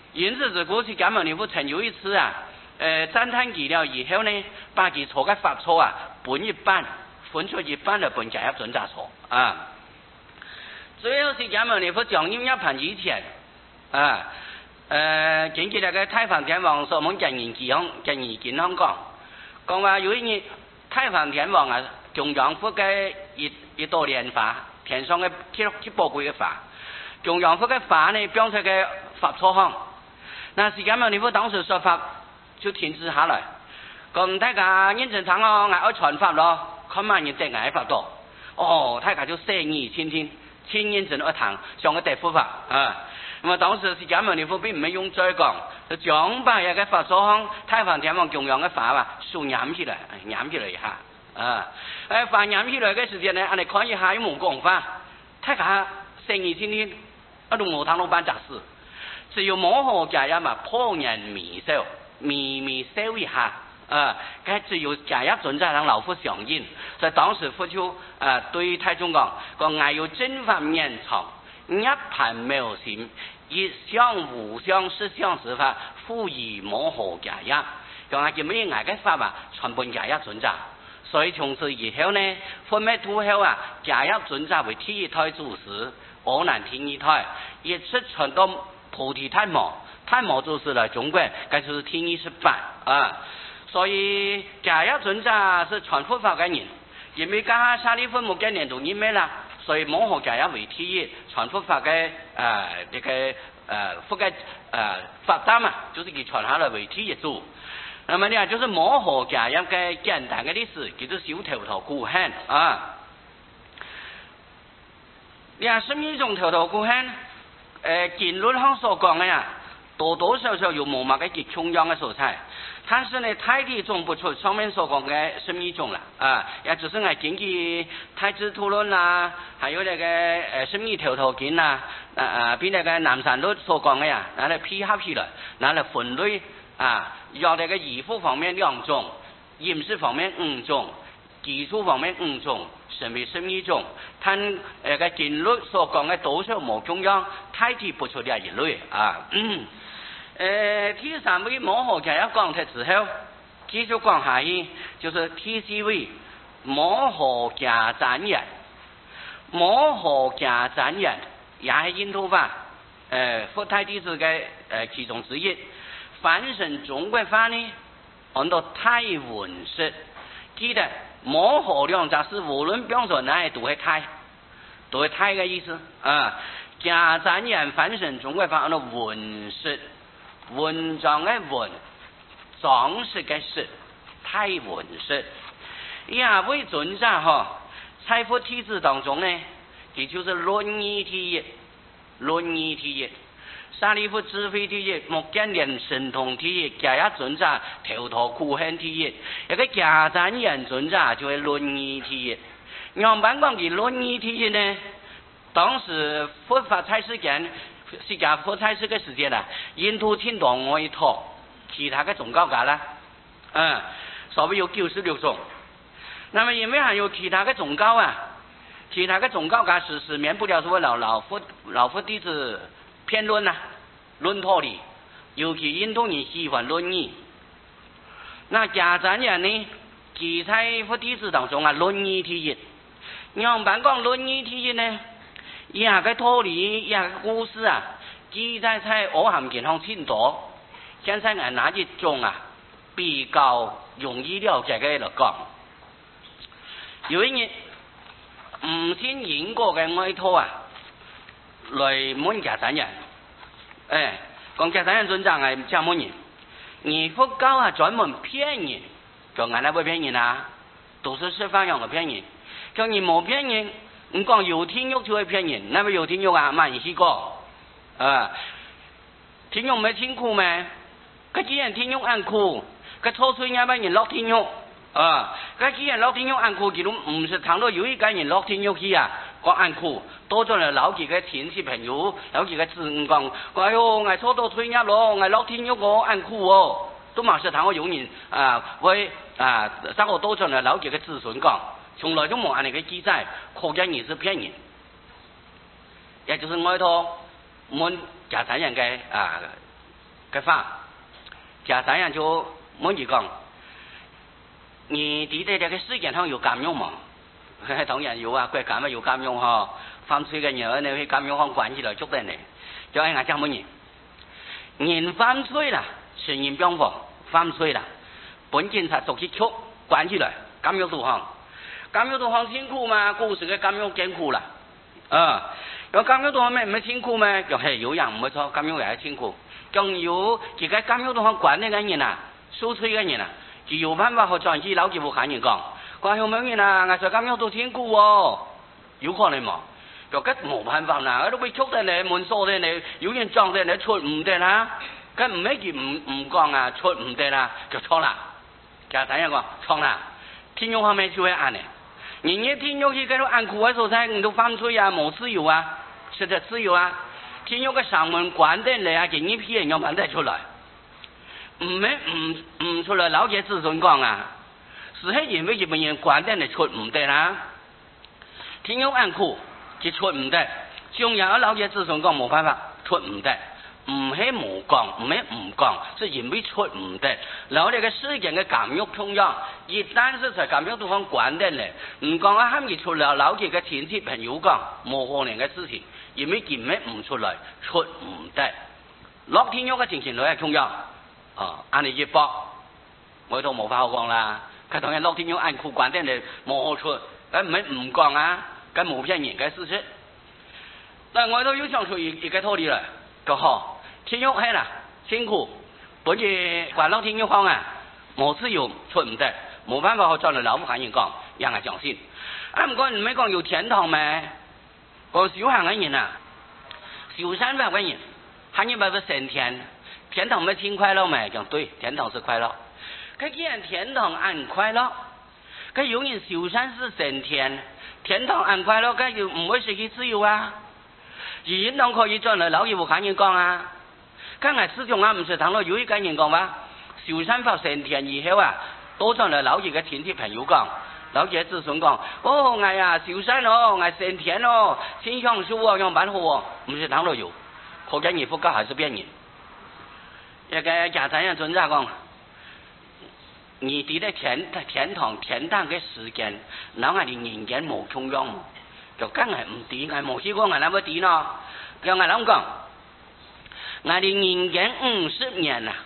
因此自古是革命府曾有一次啊，赞叹其了以后呢，把其错嘅法错啊，分出一半来分解入准查错啊。最后是革命府将因一盘以前啊，近期那个太上天王所问近年健康讲话有一日太上天王啊，中央府嘅一道莲花，天上嘅七宝贵嘅花，中央府嘅花呢表出嘅法错行，那是革命府当时说法就停止下来，咁大家认真听哦，我传法咯，看慢人得挨法多，哦，大家就生意天天认真一堂，上个地府法啊。咁啊，当时是革命府并唔系用嘴讲，就将把一个法所行太上天王中央嘅法啊，数染起来一下啊。法染起来嘅时间呢，我哋看一下有冇讲法，大家生意天天一路冇通老板杂事，只要摸河介入嘛，破人微笑一下啊，佢只要介入准在让老夫上演，所以当时夫就对太宗讲，我要真法延长。一盘妙心，一相互相是相实法，互以摩合介入，讲下叫咩挨嘅法啊，全部介入准查。所以从此以后呢，分咩土后啊，介入准查为第一胎主事，我难第二胎，一直传到菩提太摩主事来中国，这就是第28啊。所以介入准查是全佛法嘅人，因为家下沙利分木嘅年度因咩啦？所以摩诃介入为第一，传佛法嘅这个佛嘅法单嘛，就是佢传下来为第一组。那么呢，就是摩诃介入嘅简单嘅历史，叫做小头头古汉啊。你看什么种头头古汉？经论上所讲嘅呀，多多少少有某嘅极重要嘅所在。但是呢，太体中不出上面所讲嘅什么种啦啊，也就是我根据太子图论啦，还有那个什么头头经啦，比那个南山律所讲嘅呀，拿来批合起来，拿来分类啊，要那个衣服方面2种，饮食方面5种，技术方面5种，什么种，但那个经律所讲嘅多少冇中央，太体不出嘅一类啊。第3位摩诃介入讲出之后，继续讲下去，就是第4位摩诃介赞人。摩诃介赞人也是印度法佛太弟子嘅其中之一。翻成中国法呢，按照泰文式，记得摩诃2字是无论标准哪都系泰嘅意思啊。介赞人翻成中国法按照文式。文章嘅文，装饰嘅饰，太文式。亚位准查在佛体制当中呢，这就是论义第一，沙利夫智慧第一，目犍连神通第一，介入准查头头苦恨第一，一个介赞人准查就系论义第一。杨班讲嘅论义第一呢，当时佛法才时间。释迦佛才是个时间啦，印度挺多外托，其他的宗教家啦，所谓有96种。那么因为还有其他的宗教啊，其他的宗教家是免不了所谓老佛弟子辩论啊，论道理，尤其印度人喜欢论义。那家赞人呢，其在佛弟子当中啊，论义第一。杨班讲论义第一呢？以下嘅道理，以下嘅故事啊，記載在《阿含經》上挺多。現在我拿一種啊，比較容易了解嘅嚟講。有一日，唔先英國嘅外托啊，嚟問家讚人，講家讚人尊長係怎麼人？而佛教啊專門騙人，講我哋會騙人啊，都是釋法樣嘅騙人，講你冇騙人。唔講有天獄就會騙人，那麼有天獄啊，萬試過天獄唔係天苦咩？佢既然天獄按苦，佢初歲啱啱人落天獄佢既然落天獄按苦，佢都唔是談到有一個人落天獄去啊，講按苦，多咗嚟撈幾個天使朋友，撈幾個字講，哎呦，我初到退入咯，我落天獄我按苦哦，都嘛是談我有人會三個多咗嚟撈幾個子孫講。從來都冇按呢個記載，可見你是騙人，也就是外頭問家產人嘅嘅法，家长人就问佢讲，你哋哋嘅事件上有監獄嘛？當然有啊，國家咪有監獄嗬，犯罪嘅人你去監獄行關起來捉人哋，就係我講乜嘢？人犯罪啦，承認邊個犯罪啦？本警察捉起捉關起來，監獄度行，監獄度行辛苦嘛，故事嘅監獄艱苦啦，有監獄度行咩辛苦咩？就係有人唔會錯，監獄又係辛苦，仲有而家監獄度行關呢個人啊，受罪嘅人啊，就有辦法去轉至老幾部客人講。關有咩人啊？我在監獄度辛苦喎，有可能嘛？就咁冇辦法啦，都被捉得你門鎖得你，有人撞得你出唔得啦，咁唔係佢唔講啊，出唔得啦，就錯啦。就第一個錯啦，天獄後面就會按呢，人家天獄去嗰度按苦嘅所在，你都犯罪啊，冇自由啊，失去自由啊，天獄嘅上門關得你啊，叫你批人要辦得出來，唔係唔出來，老姐自尊講啊。是係因為日本人關得你出唔得啦，天獄按苦就出唔得，仲有老爺自尊講冇辦法出唔得，唔係冇講，唔係唔講，是因為出唔得。老爺嘅事件嘅監獄同樣，一旦是在監獄地方關得你，唔講啊，喊佢出嚟，老爺嘅親戚朋友講冇可能嘅事情，因為佢咩唔出來，出唔得。落天獄嘅情形係同樣，按你一搏，我都冇法好講啦。佢當然落天獄按苦關得你冇好出，咁唔係唔講啊，咁冇騙人嘅事實。但我都要想出一個道理來，就好天獄係啦，辛苦，本住關落天獄方啊，冇自由出唔得，冇辦法去將來老夫客人講，讓我相信。唔過唔係講有天堂咩？講修行嘅人啊，修善法嘅人，喊你咪不升天，天堂咪挺快樂咩？講對，天堂是快樂。佢既然天堂按快樂，佢有人修善是升天，天堂按快樂，佢就唔會失去自由啊。人當可以將來老義務客人講啊，咁係始終啊唔是當落有一個人講話，修善法升天以後啊，都將來老義嘅親戚朋友講，老義子孫講，哦我呀修善哦，我升天哦，心向修哦，用辦好哦，唔是當落有，可見你不教還是騙人。一個家長人尊者講。你哋嘅天堂嘅時間，嗱我哋人間冇重樣，就梗係唔掂，係冇試過，我諗乜掂咯？叫我諗講，我哋人間50年啊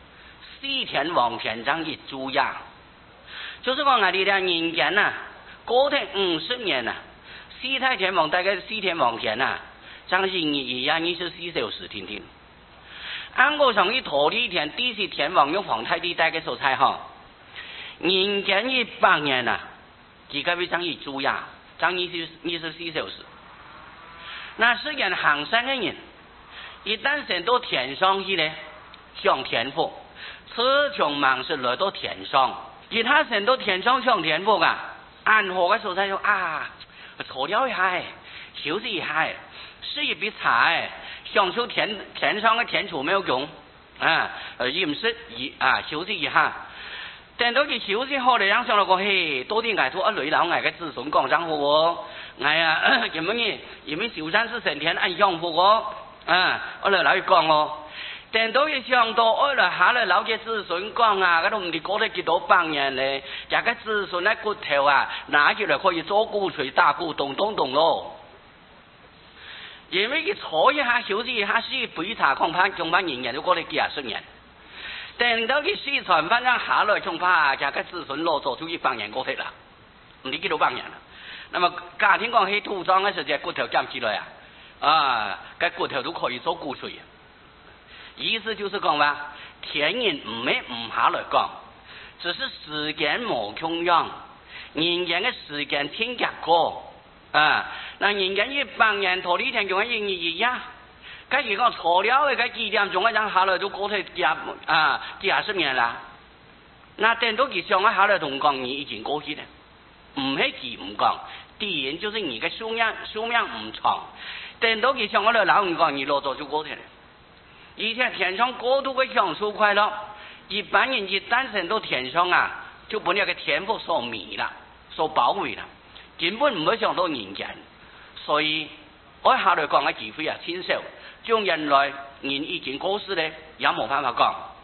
，4天王天將一豬呀，就是講我哋嘅人間啊，過咗50年啊，4太天王大概4天王天啊，將一日24小時天天，按過上一頭一天，第四天王用皇太帝帶嘅所在嗬。人間100年啊，幾個會將一豬呀，將24小時。那世間行善嘅人，一旦升到天上去呢，享天福，此從忙是來到天上，其他升到天上享天福啊，安好嘅所在就啊，坐了一下，休息一下，吃一筆菜，享受天上嘅天廚沒有用啊，飲食休息一下。等到佢休息好嚟，讓上嚟講，嘿，多啲捱到一類老捱嘅子孫講上好喎，捱啊，咁樣嘅，因為修善是升天按享福喎，我嚟老去講喎，等到佢上到我嚟下嚟老嘅子孫講啊，嗰度唔知過得幾多百年咧，有個子孫嘅骨頭啊，拿起來可以做鼓槌、打鼓、咚咯，因為佢坐一下休息一下，是杯茶恐怕人人都過得幾20年。等到佢四川反正下來恐怕就個子孫攞咗就100年過去啦，唔知幾多百年啦。那麼家庭講喺土葬嘅時候，骨頭減起來個骨頭都可以做鼓槌。意思就是講話，天人唔係唔下來講，只是時間冇同樣，人間嘅時間天夾過那人間100年頭呢天仲係1日1日。佢如果錯了嘅，幾點鐘一下來都過去幾20年啦。那等到佢上下來同講，你已經過去了，唔係佢唔講，第一就是你嘅數量唔長。等到佢上下來老唔講，你攞咗就過去了。而且天上過度嘅享受快樂，一般人一誕生到天上啊，就把那個天賦所迷啦，所包圍啦，根本唔會想到人間。所以我下來講嘅機會啊，親手。 将人类人已經過世咧，也冇辦法講。